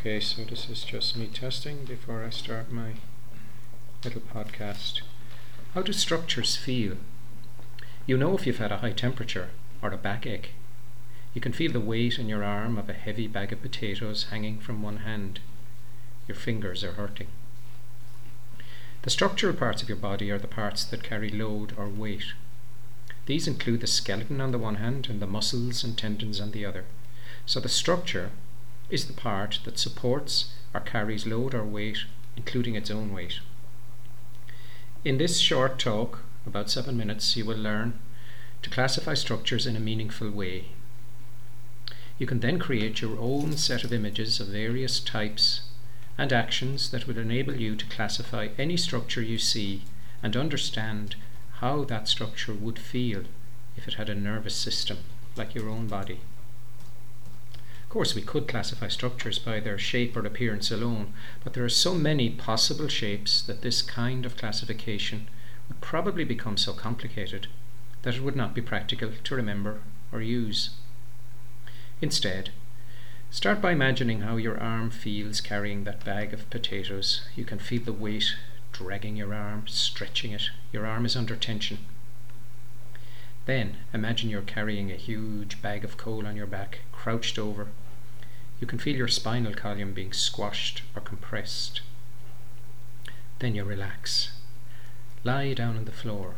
Okay, so this is just me testing before I start my little podcast. How do structures feel? You know if you've had a high temperature or a backache. You can feel the weight in your arm of a heavy bag of potatoes hanging from one hand. Your fingers are hurting. The structural parts of your body are the parts that carry load or weight. These include the skeleton on the one hand and the muscles and tendons on the other. So the structure is the part that supports or carries load or weight, including its own weight. In this short talk, about 7 minutes, you will learn to classify structures in a meaningful way. You can then create your own set of images of various types and actions that will enable you to classify any structure you see and understand how that structure would feel if it had a nervous system like your own body. Of course, we could classify structures by their shape or appearance alone, but there are so many possible shapes that this kind of classification would probably become so complicated that it would not be practical to remember or use. Instead, start by imagining how your arm feels carrying that bag of potatoes. You can feel the weight dragging your arm, stretching it. Your arm is under tension. Then imagine you're carrying a huge bag of coal on your back, crouched over. You can feel your spinal column being squashed or compressed. Then you relax. Lie down on the floor.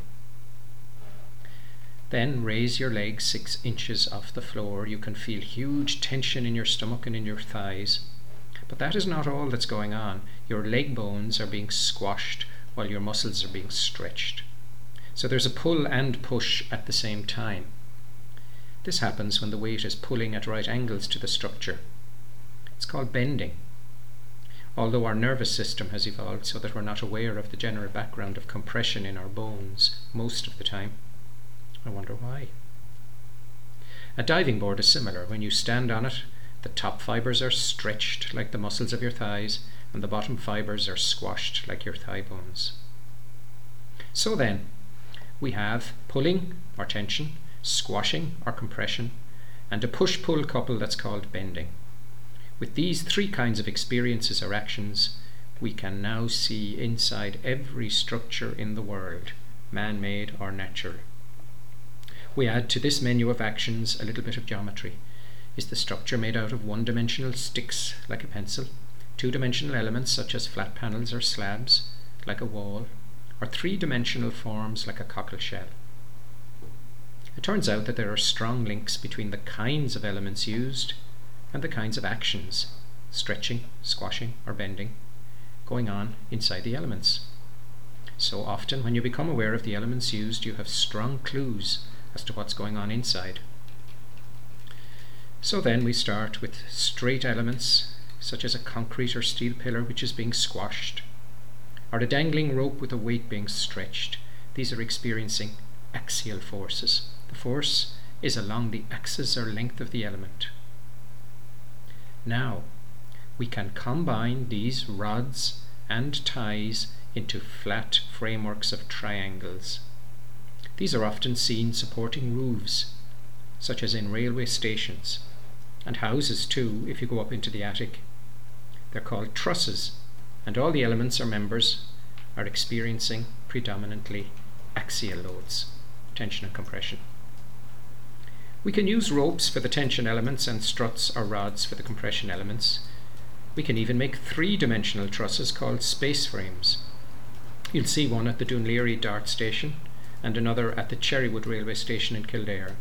Then raise your legs 6 inches off the floor. You can feel huge tension in your stomach and in your thighs. But that is not all that's going on. Your leg bones are being squashed while your muscles are being stretched. So there's a pull and push at the same time. This happens when the weight is pulling at right angles to the structure. It's called bending. Although our nervous system has evolved so that we're not aware of the general background of compression in our bones most of the time. I wonder why. A diving board is similar. When you stand on it, the top fibers are stretched like the muscles of your thighs, and the bottom fibers are squashed like your thigh bones. So then, we have pulling or tension, squashing or compression, and a push-pull couple that's called bending. With these 3 kinds of experiences or actions, we can now see inside every structure in the world, man-made or natural. We add to this menu of actions a little bit of geometry. Is the structure made out of one-dimensional sticks, like a pencil, 2-dimensional elements such as flat panels or slabs, like a wall, or 3-dimensional forms like a cockle shell? It turns out that there are strong links between the kinds of elements used and the kinds of actions, stretching, squashing, or bending, going on inside the elements. So often when you become aware of the elements used, you have strong clues as to what's going on inside. So then we start with straight elements, such as a concrete or steel pillar which is being squashed, or a dangling rope with a weight being stretched. These are experiencing axial forces. The force is along the axis or length of the element. Now, we can combine these rods and ties into flat frameworks of triangles. These are often seen supporting roofs, such as in railway stations, and houses too, if you go up into the attic. They're called trusses, and all the elements or members are experiencing predominantly axial loads, tension and compression. We can use ropes for the tension elements and struts or rods for the compression elements. We can even make 3-dimensional trusses called space frames. You'll see one at the Dún Laoghaire Dart Station and another at the Cherrywood Railway Station in Kildare.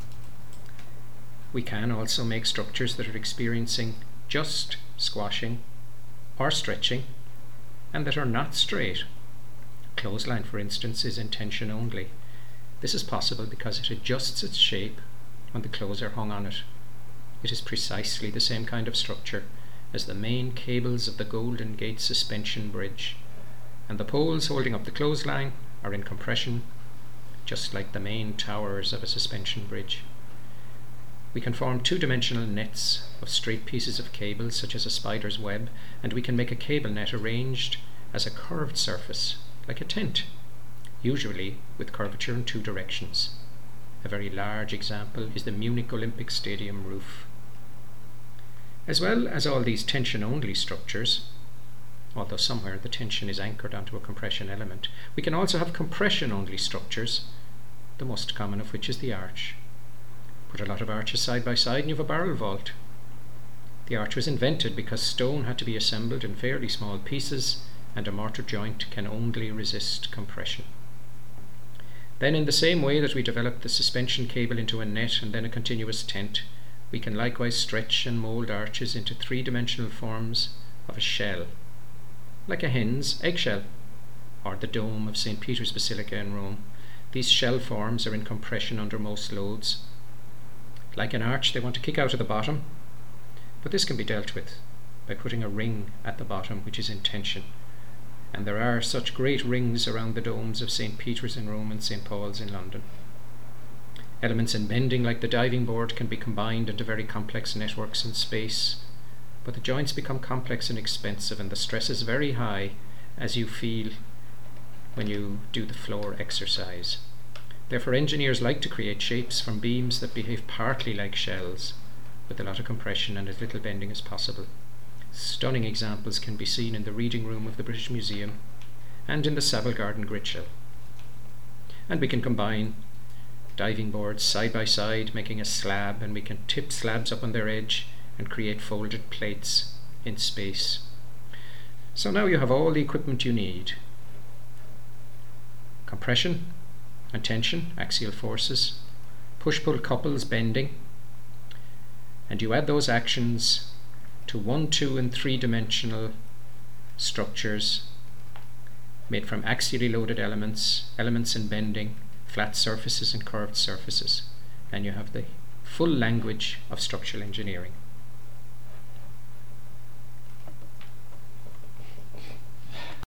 We can also make structures that are experiencing just squashing or stretching and that are not straight. A clothesline, for instance, is in tension only. This is possible because it adjusts its shape when the clothes are hung on it. It is precisely the same kind of structure as the main cables of the Golden Gate suspension bridge, and the poles holding up the clothesline are in compression, just like the main towers of a suspension bridge. We can form 2-dimensional nets of straight pieces of cable, such as a spider's web, and we can make a cable net arranged as a curved surface, like a tent, usually with curvature in 2 directions. A very large example is the Munich Olympic Stadium roof. As well as all these tension-only structures, although somewhere the tension is anchored onto a compression element, we can also have compression-only structures, the most common of which is the arch. Put a lot of arches side by side and you have a barrel vault. The arch was invented because stone had to be assembled in fairly small pieces, and a mortar joint can only resist compression. Then, in the same way that we developed the suspension cable into a net and then a continuous tent, we can likewise stretch and mould arches into three-dimensional forms of a shell, like a hen's eggshell, or the dome of St. Peter's Basilica in Rome. These shell forms are in compression under most loads. Like an arch, they want to kick out of the bottom, but this can be dealt with by putting a ring at the bottom which is in tension. And there are such great rings around the domes of St. Peter's in Rome and St. Paul's in London. Elements in bending like the diving board can be combined into very complex networks in space, but the joints become complex and expensive, and the stress is very high, as you feel when you do the floor exercise. Therefore, engineers like to create shapes from beams that behave partly like shells, with a lot of compression and as little bending as possible. Stunning examples can be seen in the reading room of the British Museum and in the Savile Garden grid shell. And we can combine diving boards side by side, making a slab, and we can tip slabs up on their edge and create folded plates in space. So now you have all the equipment you need: compression and tension, axial forces, push-pull couples, bending, and you add those actions to 1, 2 and 3-dimensional structures made from axially loaded elements, elements in bending, flat surfaces and curved surfaces, and you have the full language of structural engineering.